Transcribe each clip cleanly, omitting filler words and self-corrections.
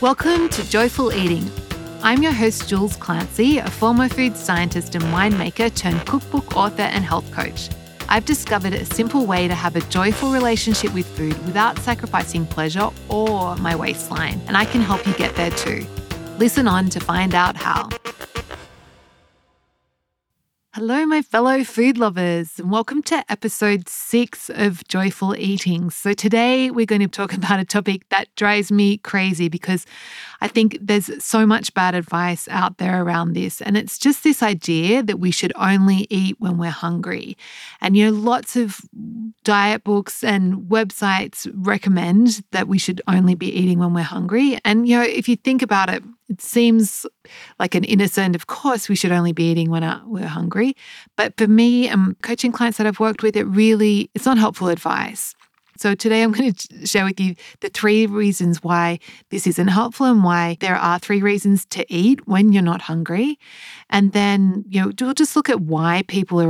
Welcome to Joyful Eating. I'm your host, Jules Clancy, a former food scientist and winemaker turned cookbook author and health coach. I've discovered a simple way to have a joyful relationship with food without sacrificing pleasure or my waistline, and I can help you get there too. Listen on to find out how. Hello, my fellow food lovers, and welcome to episode 6 of Joyful Eating. So today we're going to talk about a topic that drives me crazy because I think there's so much bad advice out there around this. And it's just this idea that we should only eat when we're hungry. And, lots of diet books and websites recommend that we should only be eating when we're hungry. And, if you think about it, it seems like an innocent, of course, we should only be eating when we're hungry. But for me and coaching clients that I've worked with, it's not helpful advice. So today I'm going to share with you the 3 reasons why this isn't helpful and why there are 3 reasons to eat when you're not hungry. And then, we'll just look at why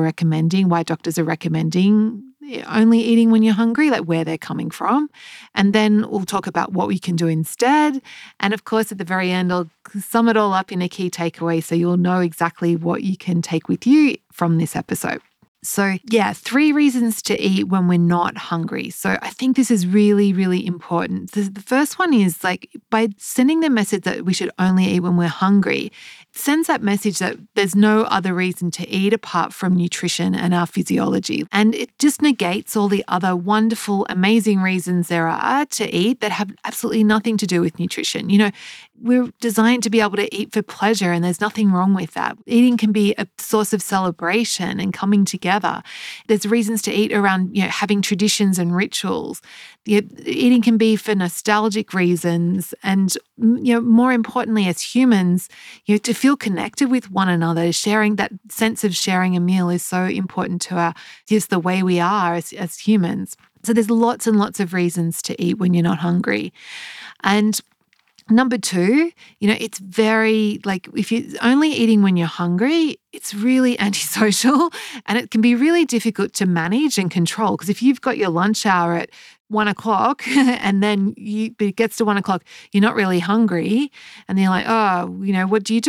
why doctors are recommending only eating when you're hungry, like where they're coming from. And then we'll talk about what we can do instead. And of course, at the very end, I'll sum it all up in a key takeaway so you'll know exactly what you can take with you from this episode. So 3 reasons to eat when we're not hungry. So I think this is really, really important. The first one is by sending the message that we should only eat when we're hungry, it sends that message that there's no other reason to eat apart from nutrition and our physiology. And it just negates all the other wonderful, amazing reasons there are to eat that have absolutely nothing to do with nutrition. We're designed to be able to eat for pleasure, and there's nothing wrong with that. Eating can be a source of celebration and coming together. There's reasons to eat around, having traditions and rituals. Eating can be for nostalgic reasons, and more importantly, as humans, to feel connected with one another. Sharing that sense of sharing a meal is so important to just the way we are as humans. So there's lots and lots of reasons to eat when you're not hungry, and number 2, it's very if you're only eating when you're hungry, it's really antisocial and it can be really difficult to manage and control. Because if you've got your lunch hour at 1 o'clock and then it gets to 1 o'clock, you're not really hungry. And then you're like, what do?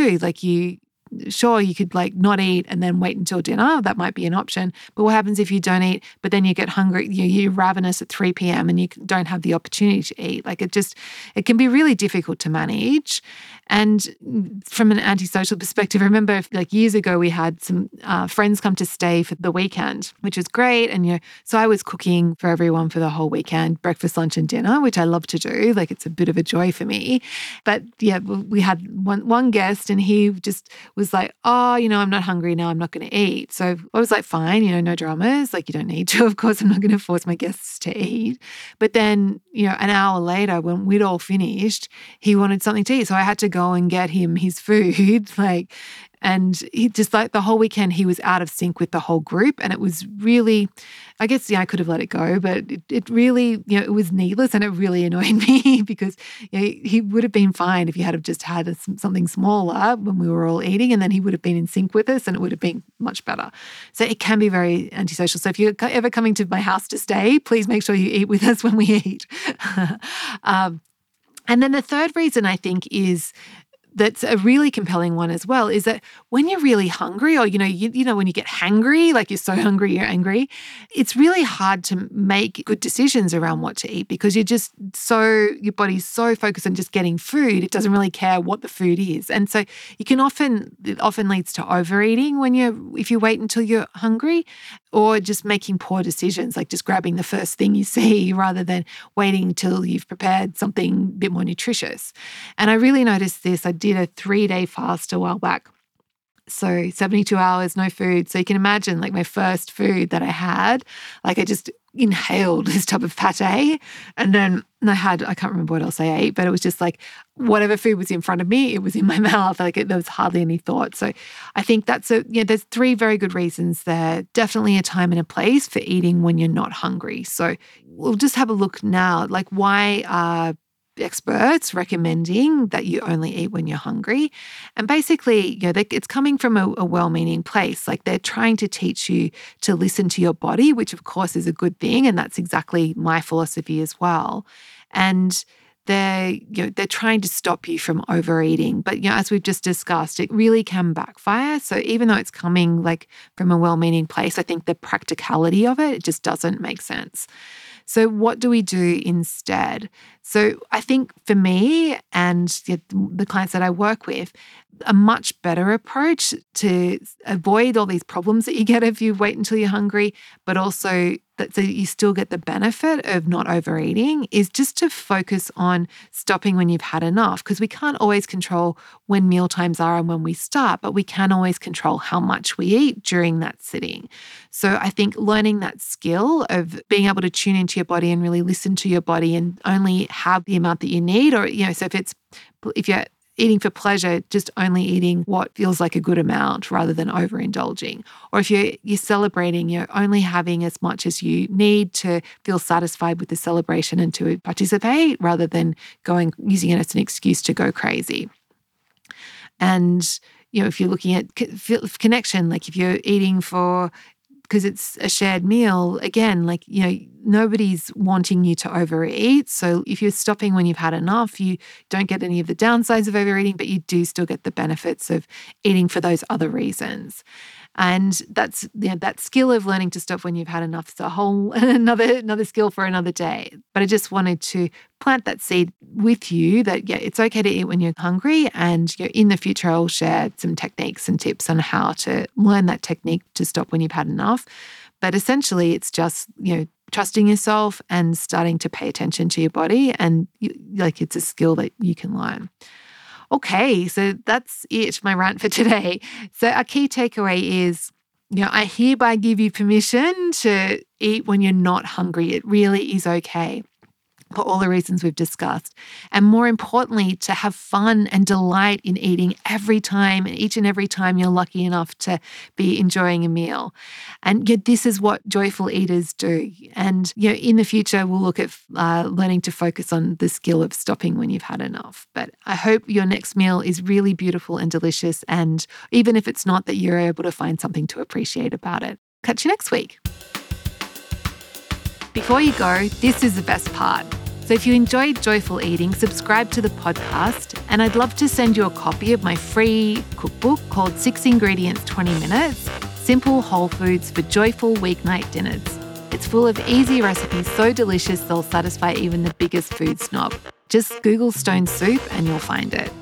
Sure, you could not eat and then wait until dinner. That might be an option. But what happens if you don't eat, but then you get hungry, you're ravenous at 3 p.m. and you don't have the opportunity to eat? It can be really difficult to manage. And from an antisocial perspective, I remember years ago we had some friends come to stay for the weekend, which was great. And so I was cooking for everyone for the whole weekend, breakfast, lunch, and dinner, which I love to do. It's a bit of a joy for me. But we had one guest, and he just was like, I'm not hungry now, I'm not going to eat. So I was like, fine, no dramas. You don't need to. Of course, I'm not going to force my guests to eat. But then, an hour later, when we'd all finished, he wanted something to eat. So I had to go and get him his food. And he just the whole weekend, he was out of sync with the whole group. And it was really, I guess, I could have let it go, but it really, it was needless, and it really annoyed me because he would have been fine if he had have just had something smaller when we were all eating, and then he would have been in sync with us and it would have been much better. So it can be very antisocial. So if you're ever coming to my house to stay, please make sure you eat with us when we eat. And then the third reason I think is, that's a really compelling one as well, is that when you're really hungry, or, when you get hangry, you're so hungry, you're angry, it's really hard to make good decisions around what to eat because your body's so focused on just getting food, it doesn't really care what the food is. And so it often leads to overeating if you wait until you're hungry, or just making poor decisions, just grabbing the first thing you see rather than waiting until you've prepared something a bit more nutritious. And I really noticed this. I did a 3-day fast a while back. So 72 hours, no food. So you can imagine my first food that I had, I just inhaled this type of pate. And then I can't remember what else I ate, but it was just whatever food was in front of me, it was in my mouth. There was hardly any thought. So I think there's 3 very good reasons there. Definitely a time and a place for eating when you're not hungry. So we'll just have a look now, why are experts recommending that you only eat when you're hungry. And basically, it's coming from a well-meaning place. They're trying to teach you to listen to your body, which of course is a good thing. And that's exactly my philosophy as well. And they're trying to stop you from overeating. But as we've just discussed, it really can backfire. So even though it's coming like from a well-meaning place, I think the practicality of it just doesn't make sense. So what do we do instead? So I think for me and the clients that I work with, a much better approach to avoid all these problems that you get if you wait until you're hungry, but also so you still get the benefit of not overeating, is just to focus on stopping when you've had enough. Because we can't always control when meal times are and when we start, but we can always control how much we eat during that sitting. So I think learning that skill of being able to tune into your body and really listen to your body and only have the amount that you need, or so if you're eating for pleasure, just only eating what feels like a good amount rather than overindulging. Or if you're celebrating, you're only having as much as you need to feel satisfied with the celebration and to participate rather than using it as an excuse to go crazy. And, if you're looking at connection, like if you're eating because it's a shared meal, again, nobody's wanting you to overeat. So if you're stopping when you've had enough, you don't get any of the downsides of overeating, but you do still get the benefits of eating for those other reasons. And that's that skill of learning to stop when you've had enough is a whole another skill for another day. But I just wanted to plant that seed with you that it's okay to eat when you're hungry, and in the future I'll share some techniques and tips on how to learn that technique to stop when you've had enough. But essentially it's just trusting yourself and starting to pay attention to your body, and it's a skill that you can learn. Okay, so that's it, my rant for today. So our key takeaway is, I hereby give you permission to eat when you're not hungry. It really is okay, for all the reasons we've discussed. And more importantly, to have fun and delight in eating each and every time you're lucky enough to be enjoying a meal. And this is what joyful eaters do. And in the future, we'll look at learning to focus on the skill of stopping when you've had enough. But I hope your next meal is really beautiful and delicious. And even if it's not, that you're able to find something to appreciate about it. Catch you next week. Before you go, this is the best part. So if you enjoyed Joyful Eating, subscribe to the podcast, and I'd love to send you a copy of my free cookbook called 6 Ingredients, 20 Minutes, Simple Whole Foods for Joyful Weeknight Dinners. It's full of easy recipes so delicious they'll satisfy even the biggest food snob. Just Google Stone Soup and you'll find it.